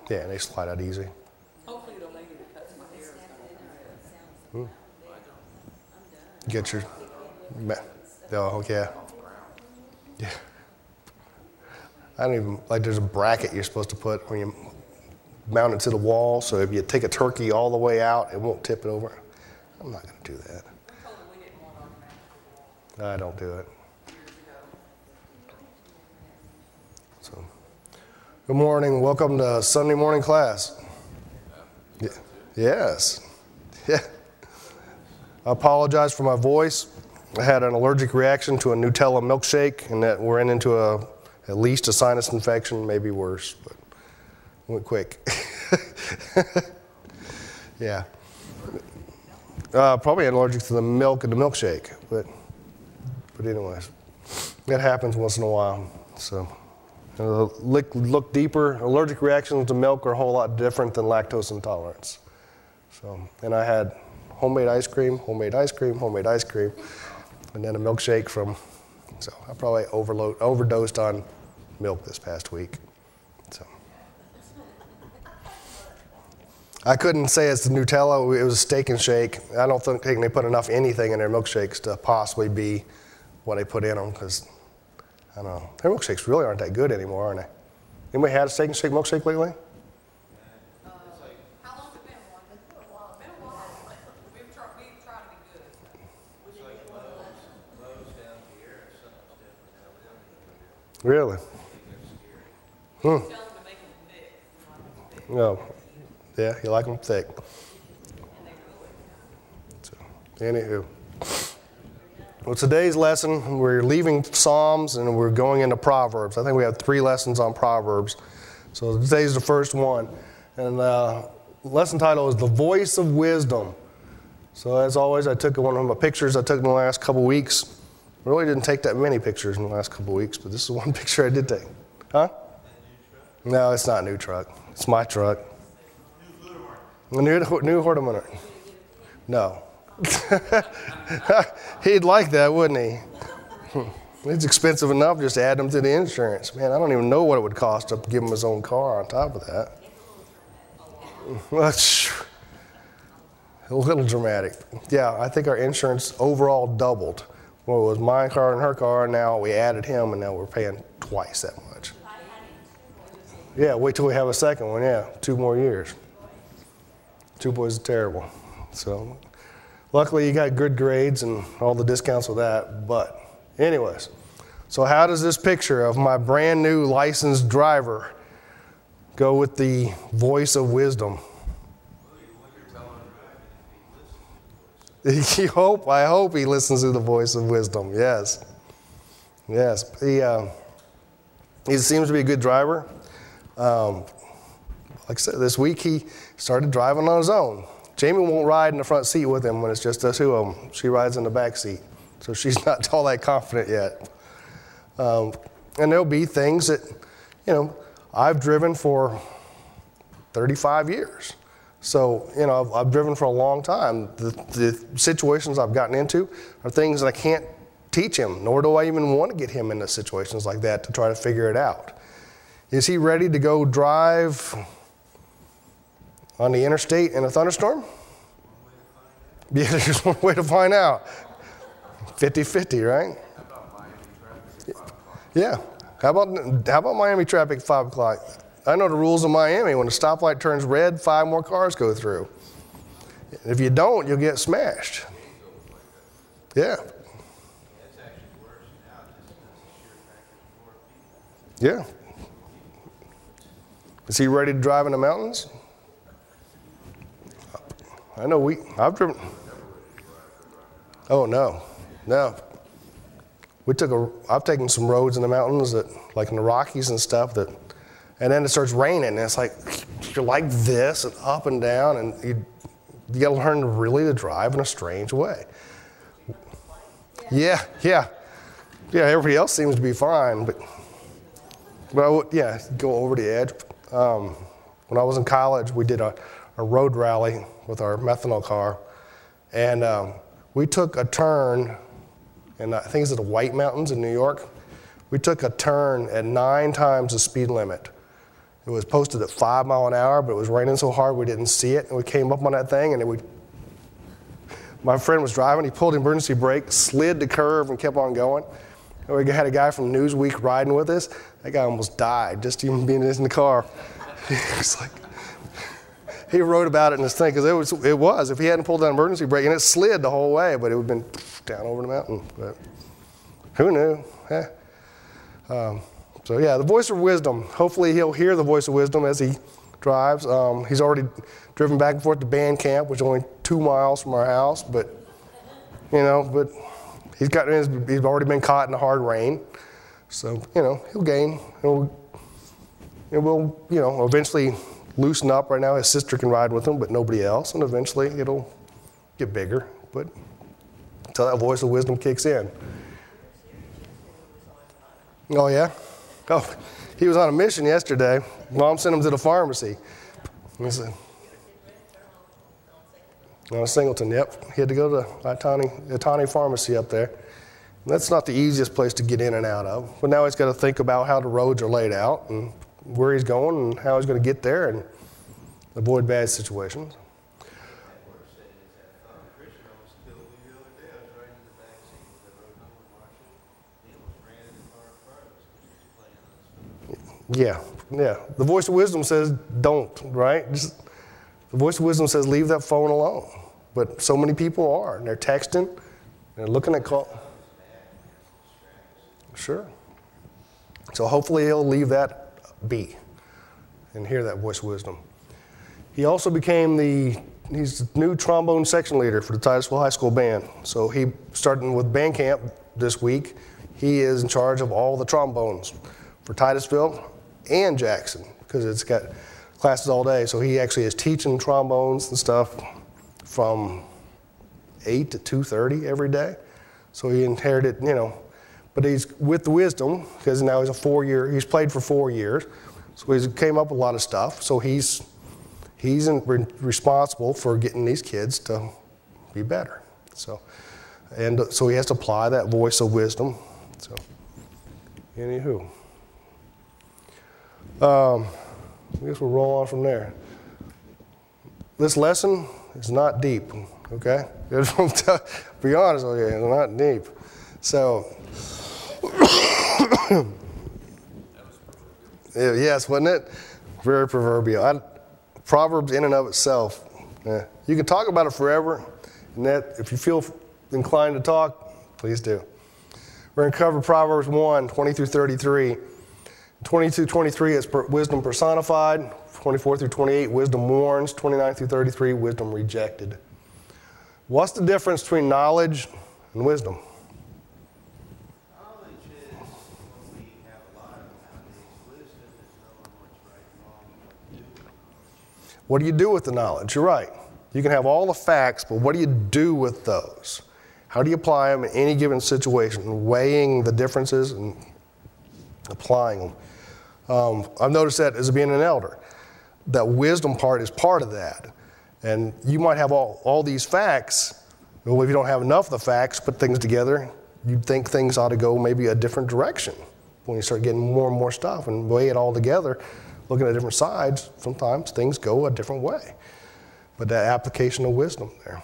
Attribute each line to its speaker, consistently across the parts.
Speaker 1: Yeah, they slide out easy.
Speaker 2: Hopefully the lady that cuts my hair is gonna.
Speaker 1: Get your, oh, yeah. Yeah. I don't even, like there's a bracket you're supposed to put when you mount it to the wall, so if you take a turkey all the way out, it won't tip it over. I'm not going to do that. I don't do it. So, good morning. Welcome to Sunday morning class. Yeah. Yes. Yeah. I apologize for my voice. I had an allergic reaction to a Nutella milkshake, and that we're into at least a sinus infection, maybe worse, but went quick. Yeah. Probably allergic to the milk in the milkshake, but anyways, that happens once in a while. So, look deeper. Allergic reactions to milk are a whole lot different than lactose intolerance. So, and I had homemade ice cream, and then a milkshake so I probably overdosed on milk this past week. So I couldn't say it's the Nutella, it was a steak and shake. I don't think they put enough anything in their milkshakes to possibly be what they put in them, because I don't know. Their milkshakes really aren't that good anymore, are they? Anybody had a steak and shake milkshake lately?
Speaker 2: How long's it been? It's been a while. We've tried to be good.
Speaker 1: Really?
Speaker 2: Tell them to make them thick.
Speaker 1: No. Yeah, you like them thick. So, anywho. Well, today's lesson, we're leaving Psalms and we're going into Proverbs. I think we have 3 lessons on Proverbs. So today's the first one. And lesson title is The Voice of Wisdom. So as always, I took one of my pictures I took in the last couple weeks. I really didn't take that many pictures in the last couple weeks, but this is one picture I did take. Huh? No, it's not a new truck. It's my truck. New Hordemanner. No. He'd like that, wouldn't he? It's expensive enough just to add him to the insurance. Man, I don't even know what it would cost to give him his own car on top of that. That's a little dramatic. Yeah, I think our insurance overall doubled. Well, it was my car and her car, and now we added him, and now we're paying twice that much. Yeah, wait till we have a second one. Yeah, 2 more years. 2 boys are terrible. So, luckily you got good grades and all the discounts with that. But, anyways, so how does this picture of my brand new licensed driver go with the voice of wisdom? I hope he listens to the voice of wisdom. Yes. He seems to be a good driver. Like I said, this week he started driving on his own. Jamie won't ride in the front seat with him when it's just the 2 of them. She rides in the back seat, so she's not all that confident yet. And there'll be things that, I've driven for 35 years. So, I've driven for a long time. The situations I've gotten into are things that I can't teach him, nor do I even want to get him into situations like that to try to figure it out. Is he ready to go drive on the interstate in a thunderstorm? Yeah, there's one way to find out. 50-50, right? Yeah. How about Miami traffic at 5 o'clock? I know the rules in Miami. When the stoplight turns red, 5 more cars go through. If you don't, you'll get smashed. Yeah. Yeah. Is he ready to drive in the mountains? I know I've driven. Oh, no. I've taken some roads in the mountains that, like in the Rockies and stuff, and then it starts raining, and it's like, you're like this and up and down, and you got to learn really to drive in a strange way. Yeah, everybody else seems to be fine, but go over the edge. When I was in college, we did a road rally with our methanol car, and we took a turn, and I think it's at the White Mountains in New York. We took a turn at 9 times the speed limit, It was posted at 5 miles an hour, but it was raining so hard we didn't see it. And we came up on that thing, and my friend was driving. He pulled emergency brake, slid the curve, and kept on going. And we had a guy from Newsweek riding with us. That guy almost died just even being in the car. He was like, he wrote about it in his thing, because it was. If he hadn't pulled that emergency brake, and it slid the whole way, but it would have been down over the mountain. But who knew? So yeah, the voice of wisdom. Hopefully he'll hear the voice of wisdom as he drives. He's already driven back and forth to band camp, which is only 2 miles from our house, but he's already been caught in the hard rain. So, he'll gain. It will, eventually loosen up. Right now his sister can ride with him, but nobody else, and eventually it'll get bigger, but until that voice of wisdom kicks in. Oh, yeah? Oh, he was on a mission yesterday. Mom sent him to the pharmacy. Singleton, yep. He had to go to Itani Pharmacy up there. That's not the easiest place to get in and out of. But now he's got to think about how the roads are laid out and where he's going and how he's going to get there and avoid bad situations. Yeah. The voice of wisdom says don't, right? The voice of wisdom says leave that phone alone. But so many people are. And they're texting. They're looking at call. Sure. So hopefully he'll leave that be and hear that voice of wisdom. He also became he's the new trombone section leader for the Titusville High School band. So he started with band camp this week. He is in charge of all the trombones for Titusville and Jackson, because it's got classes all day. So he actually is teaching trombones and stuff from 8 to 2:30 every day. So he inherited, but he's with the wisdom, because now he's played for 4 years. So he came up with a lot of stuff. So he's responsible for getting these kids to be better. So he has to apply that voice of wisdom. So, anywho. I guess we'll roll on from there. This lesson is not deep, okay? Be honest with you, it's not deep. So, yes, wasn't it? Very proverbial. Proverbs in and of itself. Yeah. You can talk about it forever, and that if you feel inclined to talk, please do. We're going to cover Proverbs 1, 20 through 33. 22, 23 is wisdom personified. 24 through 28, wisdom warns. 29 through 33, wisdom rejected. What's the difference between knowledge and wisdom?
Speaker 3: Knowledge is what we have a lot of nowadays. Wisdom is knowing what's right and wrong and what to do with knowledge.
Speaker 1: What do you do with the knowledge? You're right. You can have all the facts, but what do you do with those? How do you apply them in any given situation? Weighing the differences and applying them. I've noticed that as being an elder. That wisdom part is part of that. And you might have all these facts. Well, if you don't have enough of the facts, put things together, you'd think things ought to go maybe a different direction. When you start getting more and more stuff and weigh it all together, looking at different sides, sometimes things go a different way. But that application of wisdom there.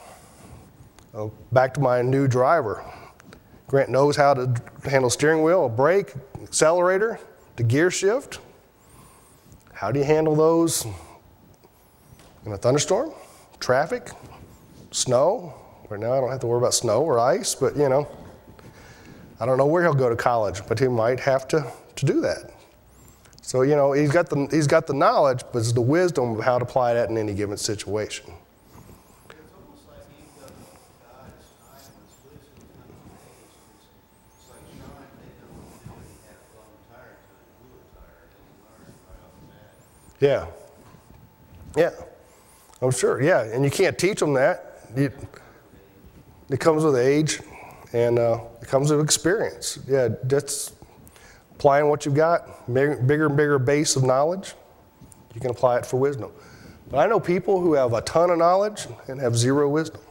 Speaker 1: Back to my new driver. Grant knows how to handle steering wheel, a brake, accelerator, the gear shift. How do you handle those in a thunderstorm, traffic, snow? Right now I don't have to worry about snow or ice, but I don't know where he'll go to college, but he might have to do that. So he's got the knowledge, but it's the wisdom of how to apply that in any given situation.
Speaker 3: It's almost like he doesn't God's time when his wisdom comes of age. It's like Sean didn't know what to do when he had a blown tire until he blew a tire, and he learned right off the bat.
Speaker 1: Yeah, I'm sure. Yeah, and you can't teach them that. It comes with age, and it comes with experience. Yeah, that's applying what you've got, bigger and bigger base of knowledge. You can apply it for wisdom. But I know people who have a ton of knowledge and have zero wisdom.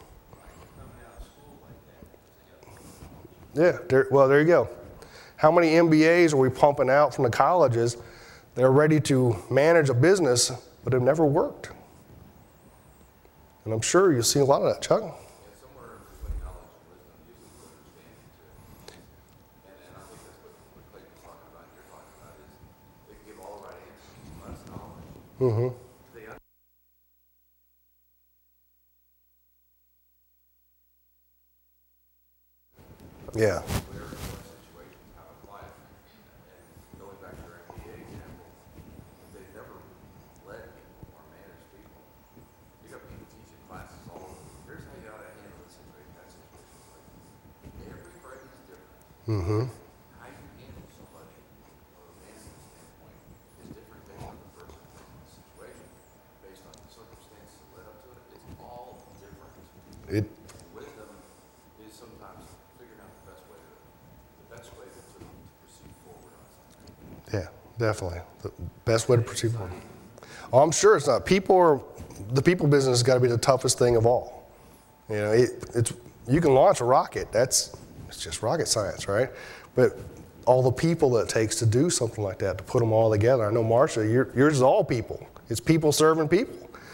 Speaker 1: Yeah, there you go. How many MBAs are we pumping out from the colleges They're ready to manage a business, but have never worked. And I'm sure you'll see a lot of that, Chuck.
Speaker 4: Yeah, somewhere between knowledge and wisdom usually is understanding too. And I think that's what Clayton's talking about, you're talking about, is they give all the right answers, less knowledge.
Speaker 1: Mm-hmm.
Speaker 4: They
Speaker 1: Yeah.
Speaker 4: where in what situations, how to apply it. And going back to your MBA example, they've never led people or managed people. You got people teaching classes all over. Here's how you ought to handle this situation, that situation. Everybody's different.
Speaker 1: Mm-hmm.
Speaker 4: How you handle somebody from a management standpoint is different based on the person and the situation, based on the circumstances that led up to it. It's all different.
Speaker 1: It,
Speaker 4: Wisdom is sometimes figuring out the best way to proceed forward on something.
Speaker 1: yeah, definitely. The best way to proceed forward. Oh, I'm sure it's not. The people business has got to be the toughest thing of all. You know, it's you can launch a rocket. It's just rocket science, right? But all the people that it takes to do something like that, to put them all together. I know, Marsha, yours is all people. It's people serving people.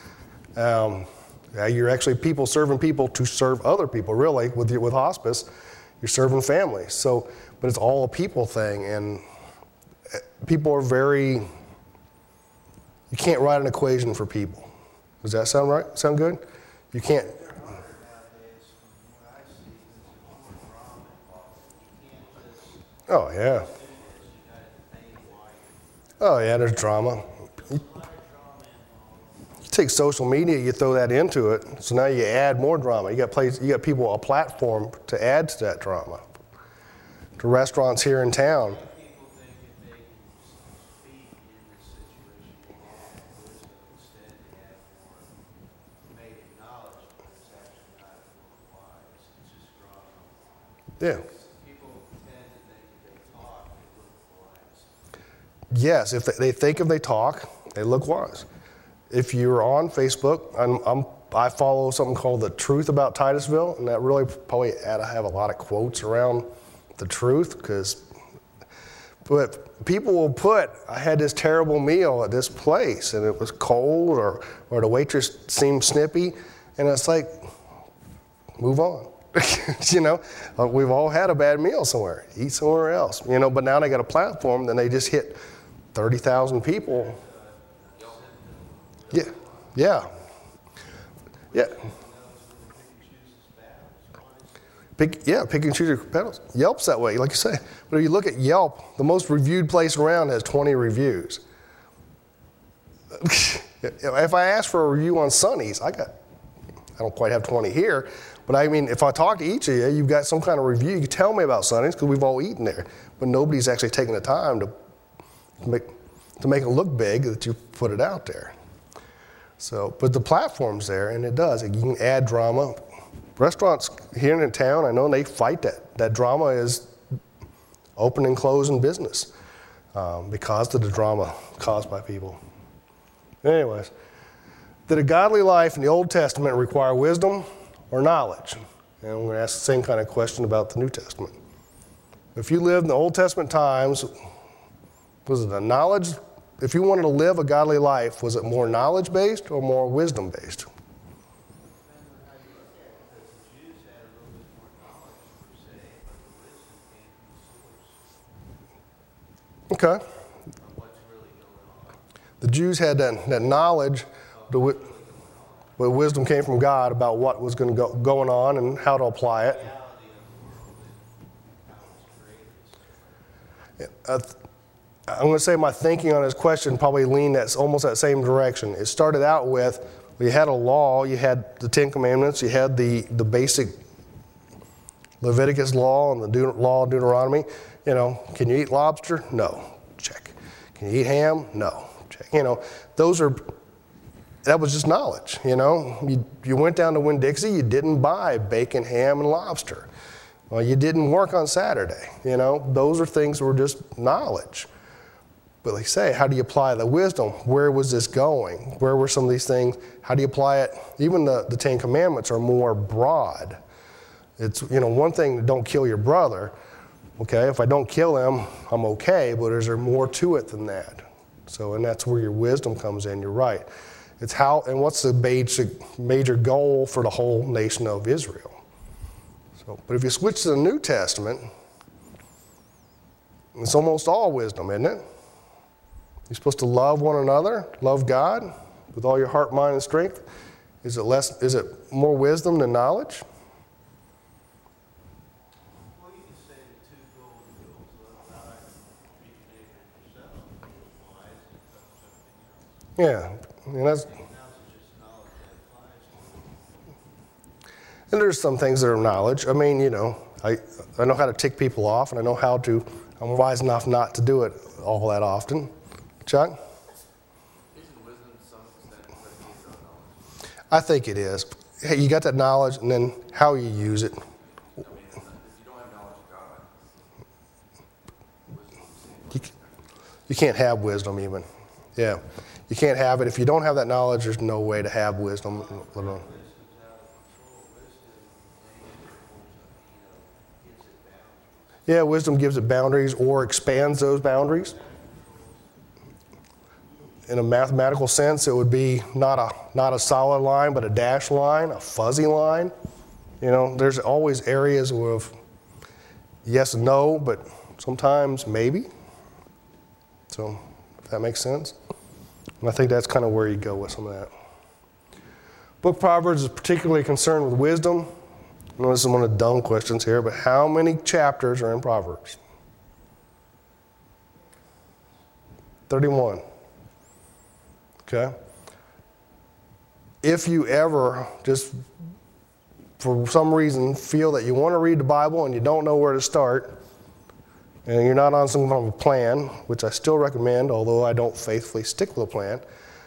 Speaker 1: You're actually people serving people to serve other people, really, with hospice. You're serving families. So, but it's all a people thing, and people are very, you can't write an equation for people. Does that sound right? Sound good? You can't.
Speaker 3: They're harder nowadays, from what I see, there's more drama involved. You can't just
Speaker 1: Oh, yeah.
Speaker 3: do this, you gotta think why.
Speaker 1: Oh, yeah, there's drama.
Speaker 3: There's a lot of drama involved.
Speaker 1: You take social media, you throw that into it, so now you add more drama. You got people a platform to add to that drama. The restaurants here in town.
Speaker 3: People think if they can speak in this situation, they can have wisdom. Instead, they have more maybe knowledge, but it's actually not real wise. It's just drama.
Speaker 1: Yeah.
Speaker 3: People tend to think if they talk, they look wise.
Speaker 1: Yes, if they think if they talk, they look wise. If you're on Facebook, I follow something called The Truth About Titusville, and that really probably ought to have a lot of quotes around the truth, but people will put, I had this terrible meal at this place, and it was cold, or the waitress seemed snippy, and it's like, move on. You know, we've all had a bad meal somewhere. Eat somewhere else. You know, but now they got a platform, then they just hit 30,000 people. Yeah, yeah, yeah. Pick and choose your battles. Yelp's that way, like you say. But if you look at Yelp, the most reviewed place around has 20 reviews. If I ask for a review on Sonny's, I don't quite have 20 here, but I mean, if I talk to each of you, you've got some kind of review. You can tell me about Sonny's because we've all eaten there, but nobody's actually taken the time to make it look big that you put it out there. So, but the platform's there, and it does. You can add drama. Restaurants here in town, I know they fight that. That drama is open and closing business because of the drama caused by people. Anyways, did a godly life in the Old Testament require wisdom or knowledge? And I'm going to ask the same kind of question about the New Testament. If you lived in the Old Testament times, was it a knowledge? If you wanted to live a godly life, was it more knowledge-based or more wisdom-based? Okay. The Jews had that knowledge, but wisdom came from God about what was going to going on and how to apply it. I'm going to say my thinking on this question probably leaned almost that same direction. It started out with, you had a law, you had the Ten Commandments, you had the basic Leviticus law and the law of Deuteronomy. You know, can you eat lobster? No. Check. Can you eat ham? No. Check. You know, that was just knowledge, you know. You went down to Winn-Dixie, you didn't buy bacon, ham, and lobster. Well, you didn't work on Saturday, you know. Those are things that were just knowledge. But like I say, how do you apply the wisdom? Where was this going? Where were some of these things? How do you apply it? Even the Ten Commandments are more broad. It's, you know, one thing, don't kill your brother. Okay, if I don't kill him, I'm okay, but is there more to it than that? So, and that's where your wisdom comes in. You're right. It's how, and what's the major goal for the whole nation of Israel? So, but if you switch to the New Testament, it's almost all wisdom, isn't it? You're supposed to love one another, love God with all your heart, mind, and strength. Is it more wisdom than knowledge?
Speaker 3: Well, you can say the two golden rules, love God and treat your neighbor as yourself, is wise and something else.
Speaker 1: Yeah, and that's,
Speaker 3: Everything else is just knowledge that applies to it.
Speaker 1: and there's some things that are knowledge. I mean, you know, I know how to tick people off, and I know how to, I'm wise enough not to do it all that often. Chuck?
Speaker 4: Isn't wisdom to some extent predicated on knowledge?
Speaker 1: I think it is. Hey, you got that knowledge, and then how you use it.
Speaker 4: I mean, if you don't have knowledge of God, wisdom seems
Speaker 1: You can't have wisdom even. Yeah. You can't have it. If you don't have that knowledge, there's no way to have wisdom.
Speaker 3: Wisdom's out of control. Wisdom, gives it boundaries.
Speaker 1: Yeah, wisdom gives it boundaries or expands those boundaries. In a mathematical sense, it would be not a solid line, but a dashed line, a fuzzy line. You know, there's always areas of yes and no, but sometimes maybe. So, if that makes sense. And I think that's kind of where you go with some of that. Book of Proverbs is particularly concerned with wisdom. I know this is one of the dumb questions here, but how many chapters are in Proverbs? 31. Okay? If you ever just, for some reason, feel that you want to read the Bible and you don't know where to start, and you're not on some kind of a plan, which I still recommend, although I don't faithfully stick with a plan,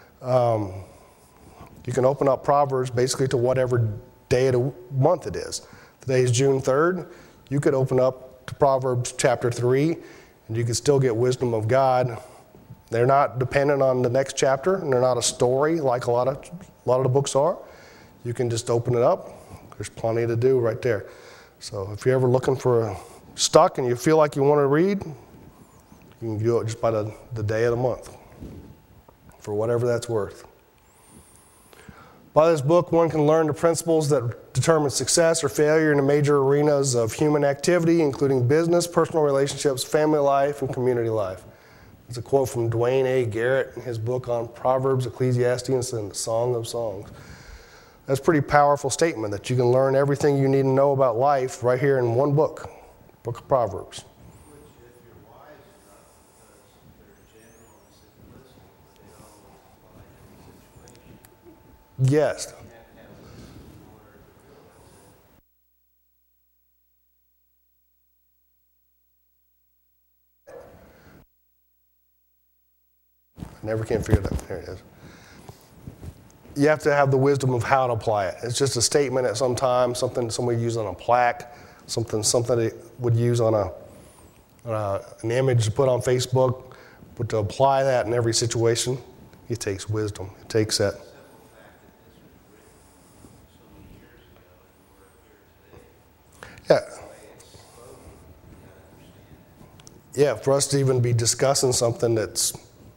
Speaker 1: you can open up Proverbs basically to whatever day of the month it is. Today is June 3rd. You could open up to Proverbs chapter 3, and you could still get wisdom of God. They're not dependent on the next chapter, and they're not a story like a lot of the books are. You can just open it up. There's plenty to do right there. So if you're ever looking for stuck and you feel like you want to read, you can do it just by the day of the month, for whatever that's worth. By this book, one can learn the principles that determine success or failure in the major arenas of human activity, including business, personal relationships, family life, and community life. It's a quote from Dwayne A. Garrett in his book on Proverbs, Ecclesiastes, and the Song of Songs. That's a pretty powerful statement that you can learn everything you need to know about life right here in one book, Book of Proverbs.
Speaker 3: Which, if you're wise enough, because they're general and simplistic, but they always apply to the situation.
Speaker 1: Yes.
Speaker 3: You have to have wisdom in order to realize it.
Speaker 1: I never can figure that. There it is. You have to have the wisdom of how to apply it. It's just a statement at some time, something somebody used on a plaque, something they would use on an image to put on Facebook. But to apply that in every situation, it takes wisdom. It takes that.
Speaker 3: Simple fact that this was written so many years ago and we're here today.
Speaker 1: Yeah.
Speaker 3: The way it's spoken, you gotta understand it.
Speaker 1: Yeah, for us to even be discussing something that's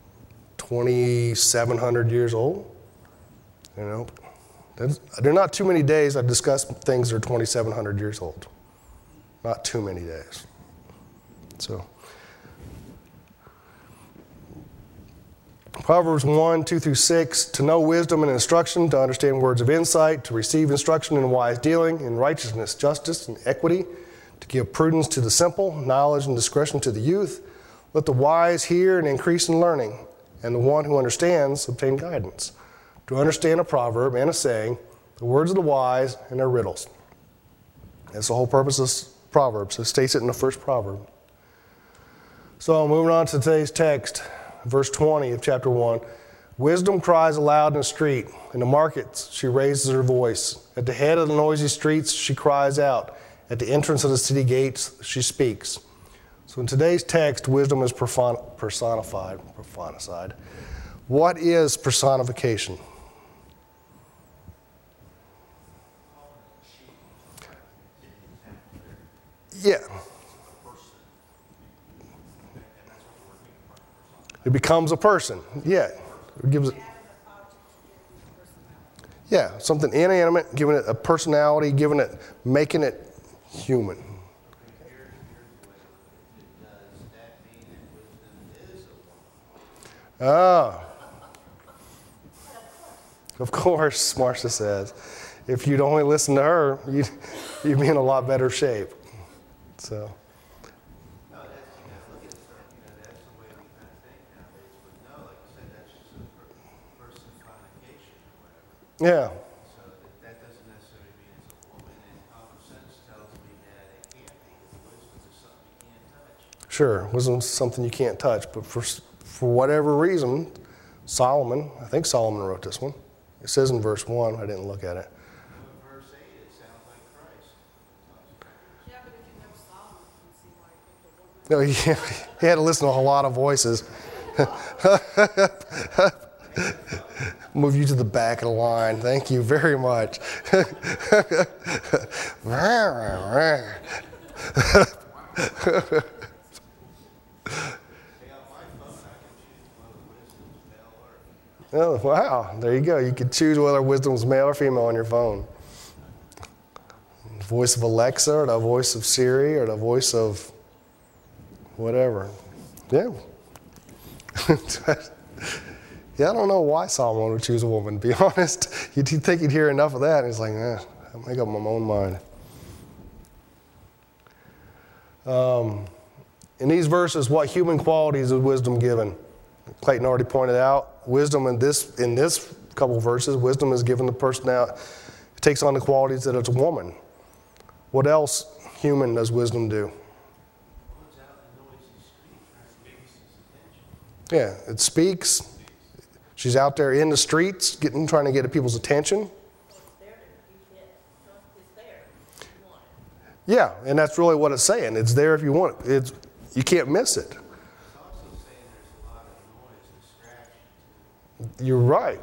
Speaker 1: 2,700 years old, you know, there are not too many days I've discussed things that are 2,700 years old. Not too many days. So, Proverbs 1, 2 through 6, to know wisdom and instruction, to understand words of insight, to receive instruction in wise dealing, in righteousness, justice, and equity, to give prudence to the simple, knowledge and discretion to the youth. Let the wise hear and increase in learning, and the one who understands obtain guidance. To understand a proverb and a saying, the words of the wise and their riddles. That's the whole purpose of Proverbs. It states it in the first proverb. So moving on to today's text, verse 20 of chapter 1. Wisdom cries aloud in the street. In the markets she raises her voice. At the head of the noisy streets she cries out. At the entrance of the city gates she speaks. So in today's text, wisdom is personified. What is personification? Yeah. It becomes a person. Yeah. It gives it. Yeah, something inanimate, giving it a personality, making it human.
Speaker 3: Here's the way it does that mean that wisdom is a woman?
Speaker 1: Ah. Of course, Marcia says. If you'd only listen to her, you'd be in a lot better shape. So.
Speaker 3: No, that's, look at that's the way we kind of think nowadays. But no, like you said, that's just a personification or whatever.
Speaker 1: Yeah.
Speaker 3: So that doesn't necessarily mean it's a woman. And common sense tells me that it can't be. Wisdom is something you can't touch.
Speaker 1: Sure, wisdom's something you can't touch, but for whatever reason, Solomon, I think Solomon wrote this one. It says in verse 1, I didn't look at it.
Speaker 3: In verse 8, it sounds like Christ.
Speaker 2: Yeah, but if you know Solomon, you can see why he picked a woman.
Speaker 1: No, he had to listen to a lot of voices. Move you to the back of the line. Thank you very much. Oh, wow. There you go. You can choose whether wisdom's male or female on your phone. The voice of Alexa or the voice of Siri or the voice of whatever. Yeah. Yeah, I don't know why Solomon would choose a woman, to be honest. You'd think he'd hear enough of that, and he's like, I'll make up my own mind. In these verses, what human qualities is wisdom given? Clayton already pointed out, wisdom in this couple of verses, wisdom is given the personality. It takes on the qualities that it's a woman. What else human does wisdom do? Yeah, it speaks. She's out there in the streets, trying to get people's attention. Yeah, and that's really what it's saying. It's there if you want it. You can't miss it.
Speaker 3: It's also saying there's a lot of noise, distraction.
Speaker 1: You're right.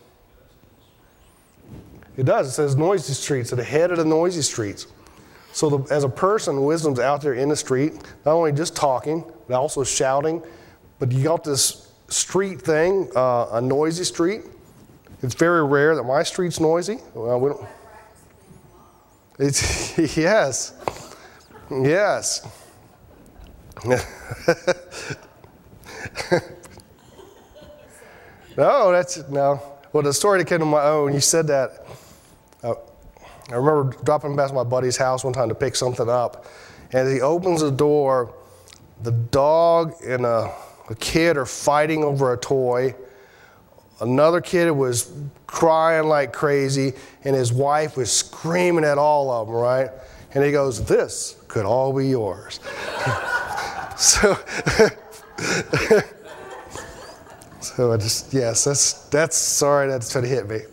Speaker 1: It does. It says noisy streets, at the head of the noisy streets. So as a person, wisdom's out there in the street, not only just talking, but also shouting. But you got this street thing, a noisy street. It's very rare that my street's noisy. Well, we don't. It's yes, yes. No. Well, the story that came to my own. You said that. I remember dropping past my buddy's house one time to pick something up, and as he opens the door, the dog and a kid are fighting over a toy. Another kid was crying like crazy, and his wife was screaming at all of them, right? And he goes, "This could all be yours." So I just, yes, that's sorry, that's trying to hit me.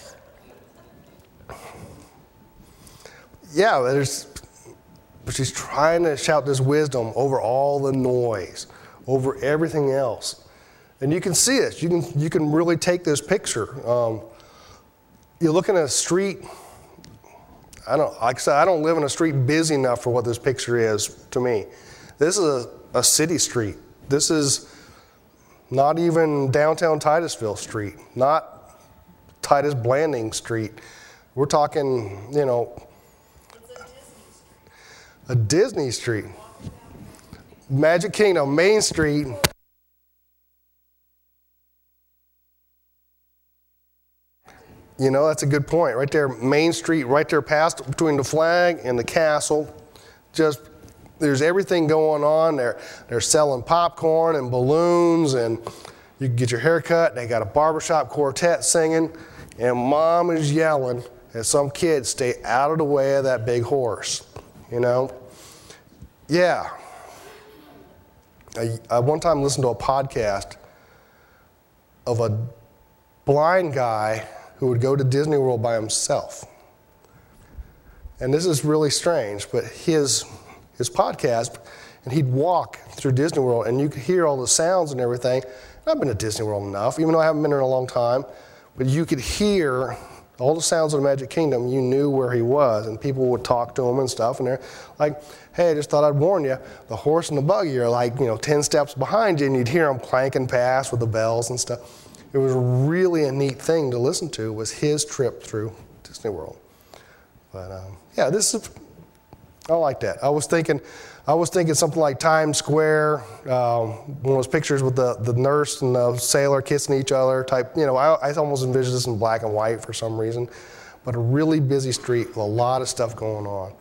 Speaker 1: Yeah, but she's trying to shout this wisdom over all the noise, over everything else. And you can see it. You can really take this picture. You're looking at a street. Like I said, I don't live in a street busy enough for what this picture is to me. This is a city street. This is not even downtown Titusville Street, not Titus Blanding Street. We're talking, a Disney Street. Magic Kingdom, Main Street. That's a good point. Right there, Main Street, right there past between the flag and the castle. There's everything going on. They're selling popcorn and balloons, and you can get your hair cut. They got a barbershop quartet singing, and mom is yelling at some kids, stay out of the way of that big horse. Yeah. I one time listened to a podcast of a blind guy who would go to Disney World by himself. And this is really strange, but his podcast, and he'd walk through Disney World, and you could hear all the sounds and everything. I've been to Disney World enough, even though I haven't been there in a long time, but you could hear All the sounds of the Magic Kingdom, you knew where he was, and people would talk to him and stuff, and they're like, hey, I just thought I'd warn you, the horse and the buggy are like, 10 steps behind you, and you'd hear them clanking past with the bells and stuff. It was really a neat thing to listen to, was his trip through Disney World. But yeah, I like that. I was thinking something like Times Square, one of those pictures with the nurse and the sailor kissing each other type. I almost envisioned this in black and white for some reason. But a really busy street with a lot of stuff going on.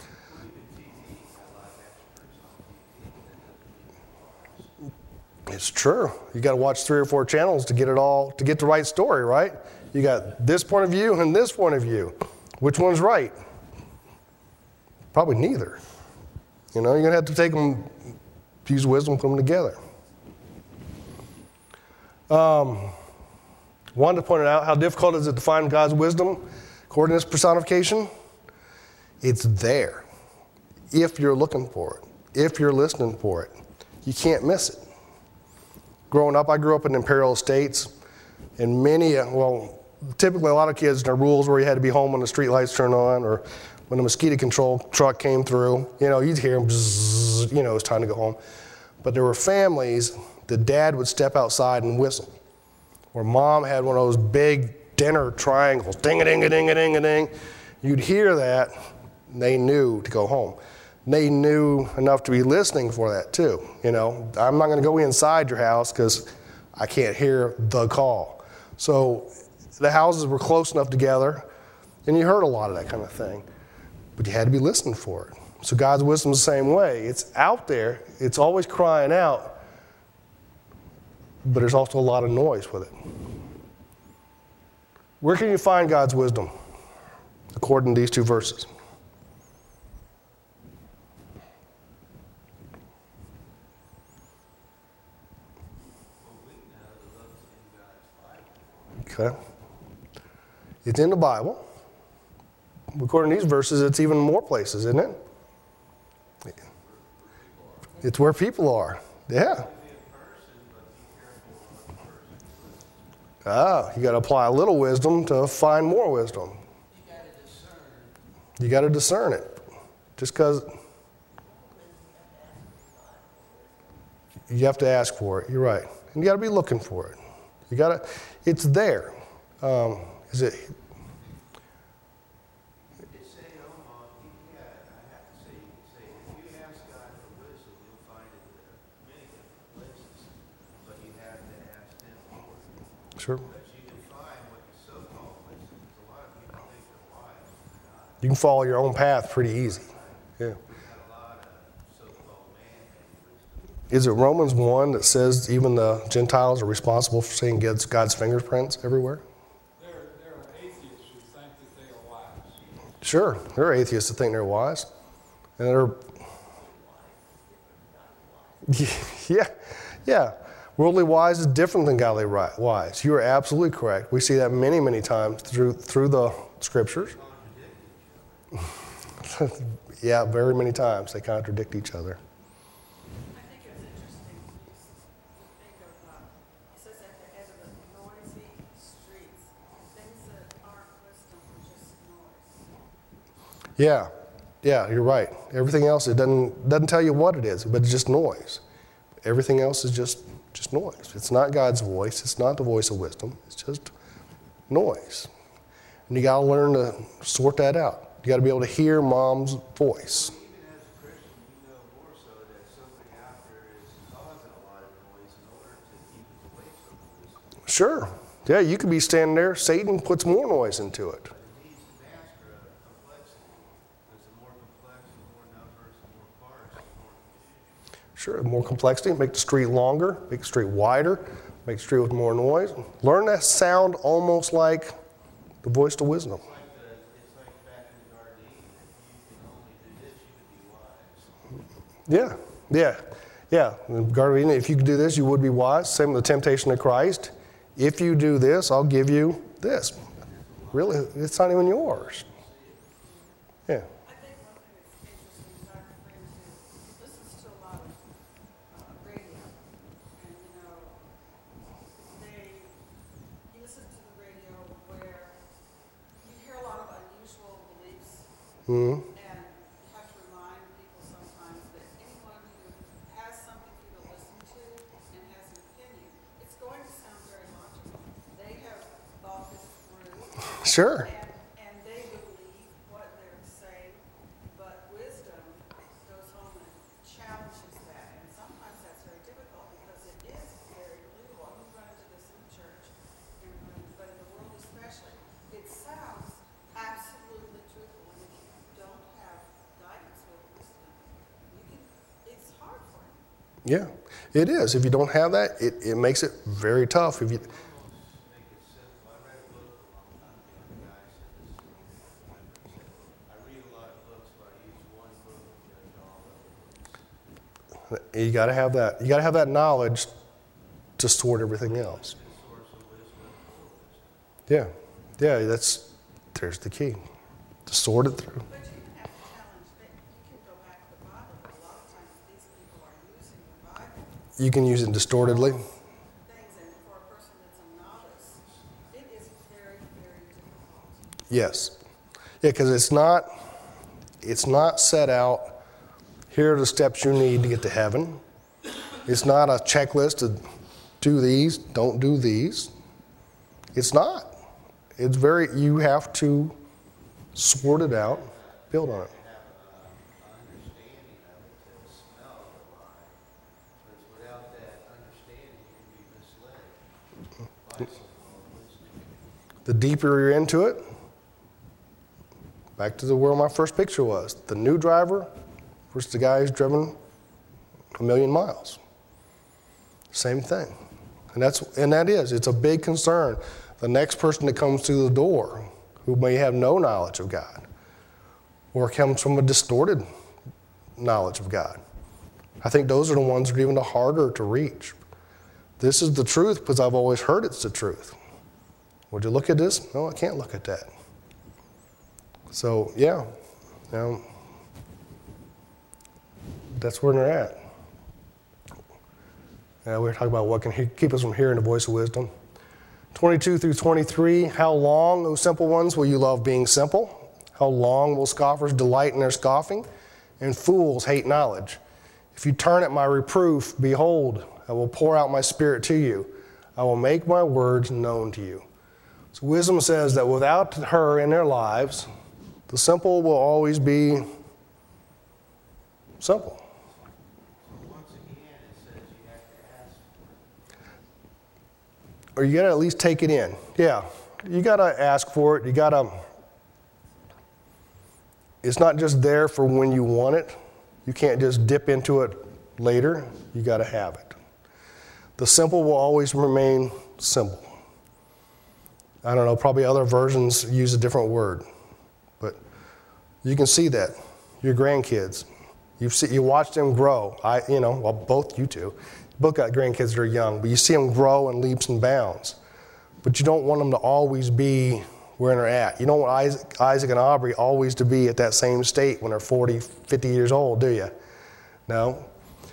Speaker 1: It's true. You got to watch 3 or 4 channels to get the right story, right? You got this point of view and this point of view. Which one's right? Probably neither. You're going to have to take them, use wisdom, put them together. Wanted to point out how difficult is it to find God's wisdom according to this personification? It's there. If you're looking for it, if you're listening for it, you can't miss it. Growing up, I grew up in Imperial Estates, and typically a lot of kids, there are rules where you had to be home when the street lights turned on, or when the mosquito control truck came through, you'd hear them, bzzz, it's time to go home. But there were families that dad would step outside and whistle, or mom had one of those big dinner triangles, ding-a-ding-a-ding-a-ding-a-ding. You'd hear that, and they knew to go home. They knew enough to be listening for that too. I'm not going to go inside your house because I can't hear the call. So the houses were close enough together, and you heard a lot of that kind of thing. But you had to be listening for it. So God's wisdom is the same way. It's out there. It's always crying out. But there's also a lot of noise with it. Where can you find God's wisdom? According to these 2 verses. Okay. It's in the Bible. According to these verses, it's even more places, isn't it? It's where people are. Yeah. You got to apply a little wisdom to find more wisdom. You got to discern it. Just because you have to ask for it. You're right. And you got to be looking for it. It's there. Is it? Sure. You can follow your own path pretty easy. Yeah. Is it Romans 1 that says even the Gentiles are responsible for seeing God's fingerprints everywhere?
Speaker 5: There are atheists who think that they are wise.
Speaker 1: Sure. There are atheists that think they're wise. And yeah. Worldly wise is different than godly wise. You are absolutely correct. We see that many, many times through the scriptures. Yeah, very many times they contradict each other.
Speaker 2: I think it was interesting to think of, it says at the head of the noisy streets, things that aren't wisdom are just noise.
Speaker 1: Yeah, you're right. Everything else, it doesn't tell you what it is, but it's just noise. Everything else is just noise. It's not God's voice. It's not the voice of wisdom. It's just noise. And you got to learn to sort that out. You got to be able to hear mom's voice.
Speaker 3: Even as a Christian, you know more so that somebody out there is causing a lot of noise in order to keep us away from wisdom.
Speaker 1: Sure. Yeah, you could be standing there. Satan puts more noise into it.
Speaker 3: But it needs to master a complexity. Because the more complex, the more numbers, the more parts, the more confusion.
Speaker 1: Sure, more complexity. Make the street longer. Make the street wider. Make the street with more noise. Learn that sound almost like the voice of wisdom.
Speaker 3: It's like back in the Garden of Eden. If you can only do this, you could be wise.
Speaker 1: Yeah. In the Garden of Eden, if you could do this, you would be wise. Same with the temptation of Christ. If you do this, I'll give you this. Really, it's not even yours. Yeah.
Speaker 2: I think one thing that's interesting is our friends who listens to a lot of radio, and he listens to the radio where And you have to remind people sometimes that anyone who has something for you to listen to and has an opinion, it's going to sound very logical. They have thought this through.
Speaker 1: Sure.
Speaker 2: And they believe what they're saying, but wisdom goes home and challenges that. And sometimes that's very difficult because it is very believable. And we run into this in church, but in the world especially. It sounds absolutely truthful. And if you don't have guidance with wisdom, it's hard for you.
Speaker 1: Yeah, it is. If you don't have that, it makes it very tough. If you,
Speaker 3: Make it simple. I read a book a long time ago, and the guy said this is one of the members said, I read a lot of books, but I use one book to judge all other books.
Speaker 1: you got to have that. You got to have that knowledge to sort everything else.
Speaker 3: The source of wisdom for wisdom.
Speaker 1: Yeah, there's the key. To sort it through.
Speaker 2: But you have to challenge that. You can go back to the Bible, but a lot of times these people are using the Bible
Speaker 1: You can use it distortedly.
Speaker 2: things, and for a person that's a novice, it is very, very difficult.
Speaker 1: Yes. Yeah, because it's not set out, here are the steps you need to get to heaven. It's not a checklist to do these, don't do these. It's not. It's you have to sort it out, build on it.
Speaker 3: Have an understanding of it to smell the lie. Because without that understanding, you can be misled by someone listening.
Speaker 1: The deeper you're into it, back to where my first picture was. The new driver versus the guy who's driven 1,000,000 miles. Same thing. And it's a big concern. The next person that comes through the door who may have no knowledge of God or comes from a distorted knowledge of God. I think those are the ones that are even the harder to reach. This is the truth because I've always heard it's the truth. Would you look at this? No, I can't look at that. So, yeah, that's where they're at. We're talking about what can keep us from hearing the voice of wisdom. 22 through 23, how long, O simple ones, will you love being simple? How long will scoffers delight in their scoffing? And fools hate knowledge. If you turn at my reproof, behold, I will pour out my spirit to you. I will make my words known to you. So wisdom says that without her in their lives, the simple will always be simple.
Speaker 3: Once again, it says you have to ask for it.
Speaker 1: Or you got to at least take it in. Yeah, you got to ask for it. You got to. It's not just there for when you want it. You can't just dip into it later. You got to have it. The simple will always remain simple. I don't know, probably other versions use a different word. But you can see that. Your grandkids, you watch them grow. Both you two. Both got grandkids that are young, but you see them grow in leaps and bounds. But you don't want them to always be where they're at. You don't want Isaac and Aubrey always to be at that same state when they're 40, 50 years old, do you? No.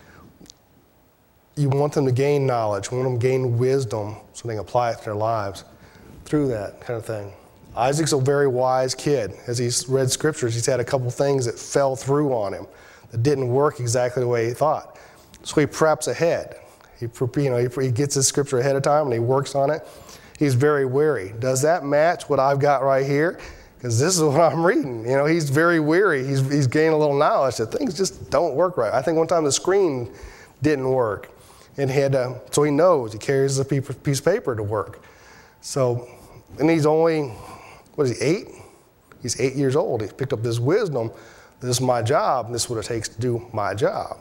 Speaker 1: You want them to gain knowledge. You want them to gain wisdom so they can apply it to their lives through that kind of thing. Isaac's a very wise kid. As he's read scriptures, he's had a couple things that fell through on him that didn't work exactly the way he thought. So he preps ahead. He gets his scripture ahead of time and he works on it. He's very wary. Does that match what I've got right here? Because this is what I'm reading. He's very wary. He's gained a little knowledge that things just don't work right. I think one time the screen didn't work. And so he knows. He carries a piece of paper to work. So, and he's only, 8? He's 8 years old. He's picked up this wisdom. This is my job, and this is what it takes to do my job.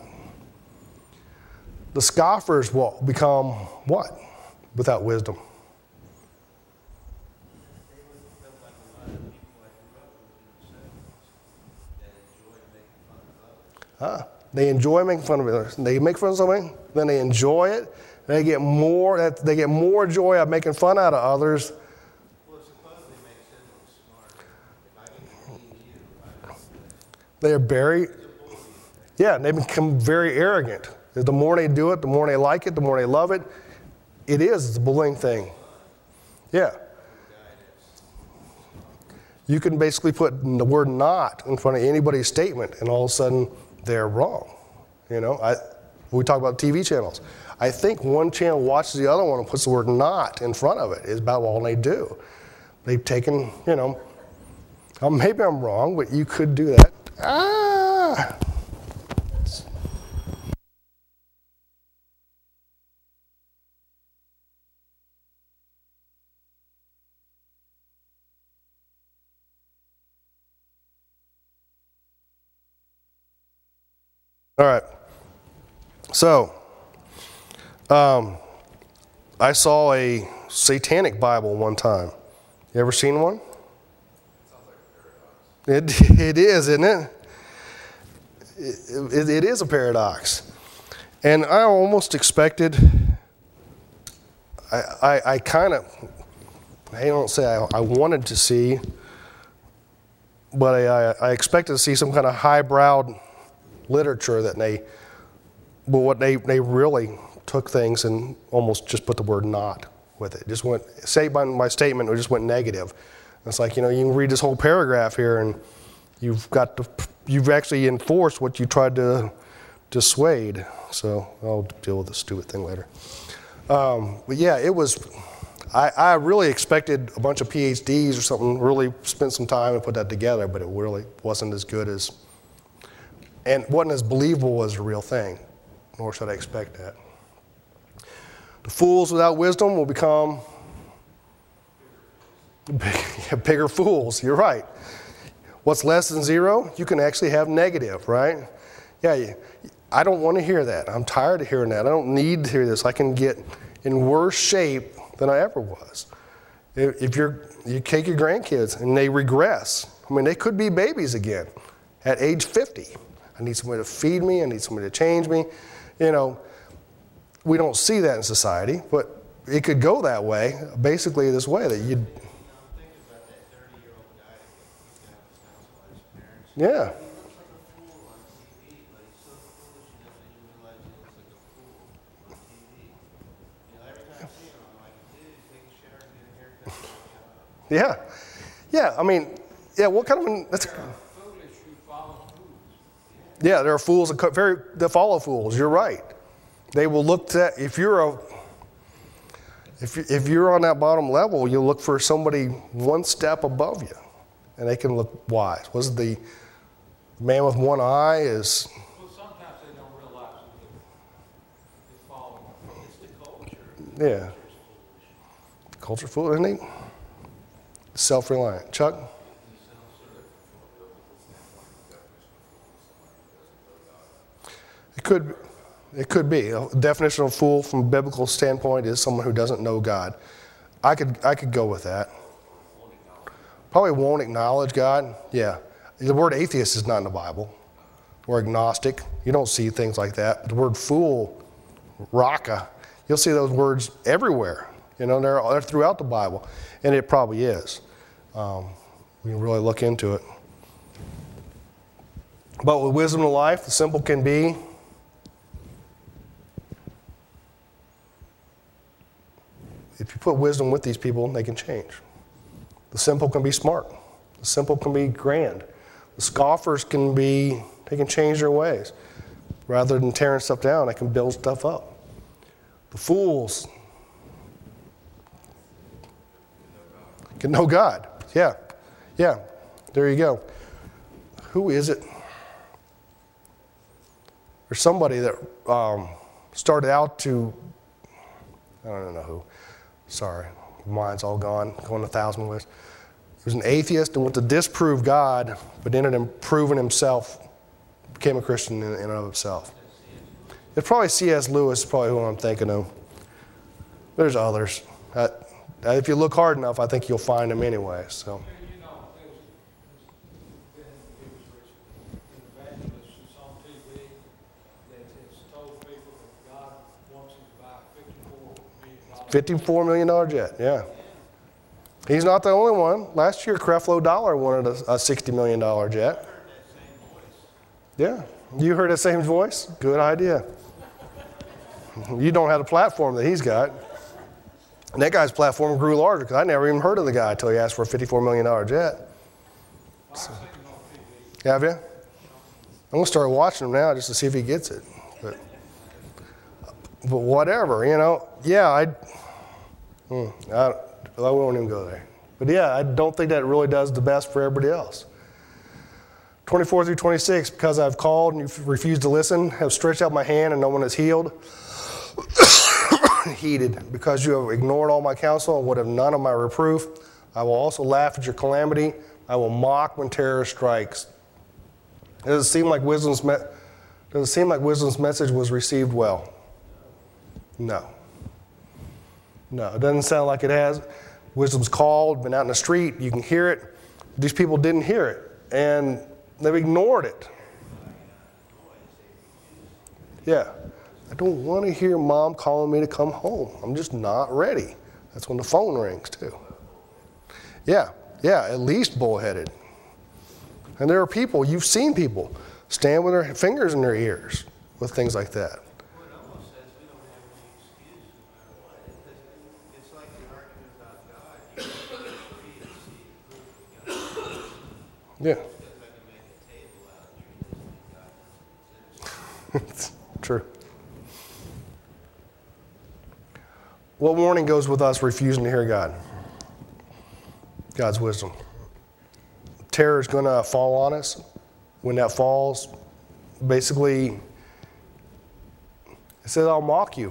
Speaker 1: The scoffers will become what? Without wisdom.
Speaker 3: They would feel like a lot of people I grew up with in the 70s that enjoyed making fun of others.
Speaker 1: They enjoy making fun of others. They make fun of something, then they enjoy it. They get more joy out of making fun out of others.
Speaker 3: Well, it supposedly makes them look smarter. If I can demean you, I don't
Speaker 1: They're they become very arrogant. The more they do it, the more they like it, the more they love it. It's a bullying thing. Yeah. You can basically put the word not in front of anybody's statement, and all of a sudden they're wrong. You know, we talk about TV channels. I think one channel watches the other one and puts the word not in front of it. Is about all they do. They've taken, you know, maybe I'm wrong, but you could do that. All right. So, I saw a satanic Bible one time. You ever seen one? It is, isn't it? It is a paradox. And I almost expected, I don't say I wanted to see, but I expected to see some kind of highbrow literature but what they really took things and almost just put the word not with it. Just went, say by my statement, it just went negative. It's like, you know, you can read this whole paragraph here and you've actually enforced what you tried to dissuade. So I'll deal with this stupid thing later. But yeah, it was, I really expected a bunch of PhDs or something, really spent some time and put that together, but it really wasn't as good as, and wasn't as believable as the real thing, nor should I expect that. The fools without wisdom will become bigger fools. You're right. What's less than zero, you can actually have negative, right? Yeah, I don't want to hear that. I'm tired of hearing that. I don't need to hear this. I can get in worse shape than I ever was. If you take your grandkids and they regress, I mean, they could be babies again at age 50. I need somebody to feed me. I need somebody to change me. You know, we don't see that in society, but it could go that way, basically this way, that you'd...
Speaker 3: Think about that 30-year-old guy that got kicked out of his house by his parents.
Speaker 1: Yeah.
Speaker 3: He looks like a fool on TV, but he's so foolish he doesn't even realize he looks like a fool on TV. You know, every time I see him, I'm like, dude, take a shower, get a haircut, shut up.
Speaker 1: Yeah. Yeah, I mean, yeah, what kind of... That's,
Speaker 5: Foolish who follow fools.
Speaker 1: yeah, there are fools that follow fools. You're right. They will look to, if you're on that bottom level, you'll look for somebody one step above you, and they can look wise. Was it the man with one eye is?
Speaker 5: Well, sometimes they don't realize that they follow them.
Speaker 3: It's the culture.
Speaker 1: Yeah. Culture fool, isn't he? Self-reliant. Chuck? It could be. A definition of fool from a biblical standpoint is someone who doesn't know God. I could go with that. Probably won't acknowledge God. Yeah. The word atheist is not in the Bible. Or agnostic. You don't see things like that. The word fool, raka, you'll see those words everywhere. You know, they're throughout the Bible. And it probably is. We can really look into it. But with wisdom of life, the simple can be if you put wisdom with these people, they can change. The simple can be smart. The simple can be grand. The scoffers they can change their ways. Rather than tearing stuff down, they can build stuff up. The fools can know God. Yeah. Yeah. There you go. Who is it? There's somebody that started out to, I don't know who. Sorry, mine's all gone, going 1,000 ways. He was an atheist and went to disprove God, but ended up proving himself, became a Christian in and of himself. It's probably C.S. Lewis, probably who I'm thinking of. There's others. If you look hard enough, I think you'll find them anyway. So.
Speaker 5: You know, there was an evangelist who's on TV that has told people that God wants him to buy $54 million.
Speaker 1: $54 million jet, yeah. He's not the only one. Last year, Creflo Dollar wanted a $60 million jet. Yeah, you heard that same voice? Good idea. You don't have the platform that he's got. And that guy's platform grew larger because I never even heard of the guy until he asked for a $54 million jet. Have you? I'm going to start watching him now just to see if he gets it. But whatever, you know. Yeah, I won't even go there. But yeah, I don't think that really does the best for everybody else. 24 through 26, because I've called and you've refused to listen, have stretched out my hand and no one has healed. Heated, because you have ignored all my counsel and would have none of my reproof. I will also laugh at your calamity. I will mock when terror strikes. Does it seem like wisdom's message was received well? No. No, it doesn't sound like it has. Wisdom's called, been out in the street, you can hear it. These people didn't hear it, and they've ignored it. Yeah. I don't want to hear Mom calling me to come home. I'm just not ready. That's when the phone rings, too. Yeah, at least bullheaded. And there are people, you've seen people, stand with their fingers in their ears with things like that.
Speaker 3: Well, it almost says we don't have any excuse no matter what. It's like the argument about God. You can't be free to see the proof of God.
Speaker 1: Yeah.
Speaker 3: Because I can make a table out of trees and God doesn't exist.
Speaker 1: It's true. What warning goes with us refusing to hear God? God's wisdom. Terror is going to fall on us. When that falls, basically, it says, I'll mock you.
Speaker 4: Yeah,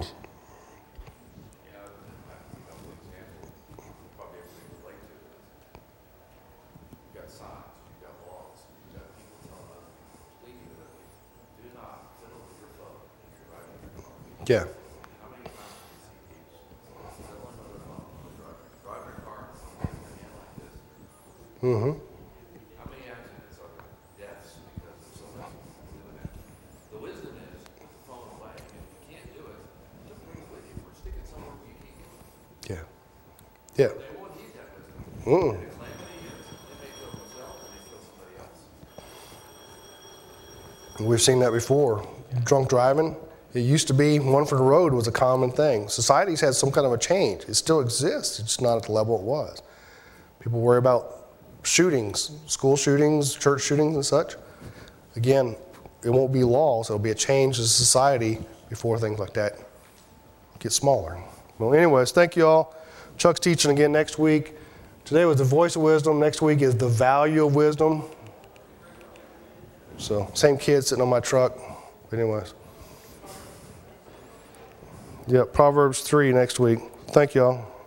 Speaker 4: I think the example probably everybody relate to it. You've got signs, you've got laws, you've got people telling other people, speaking to them. Do not fiddle with your phone if you're driving your car.
Speaker 1: Yeah.
Speaker 4: How many times do you see people fiddling with their phone while they're driving their car, holding their hand like this?
Speaker 1: Mm-hmm.
Speaker 4: How many accidents are there? Deaths because of somebody doing that? The wisdom is put the phone away. And if you can't do it, don't bring it with you or stick it somewhere where you can't get it.
Speaker 1: Yeah.
Speaker 4: They won't heed that wisdom.
Speaker 1: Mm.
Speaker 4: And the calamity is they may kill themselves and they kill somebody else.
Speaker 1: We've seen that before. Drunk driving. It used to be one for the road was a common thing. Society's had some kind of a change. It still exists. It's just not at the level it was. People worry about shootings, school shootings, church shootings and such. Again, it won't be law, so it'll be a change in society before things like that get smaller. Well, anyways, thank you all. Chuck's teaching again next week. Today was the voice of wisdom. Next week is the value of wisdom. So, same kid sitting on my truck. But anyways. Yep, Proverbs 3 next week. Thank you all.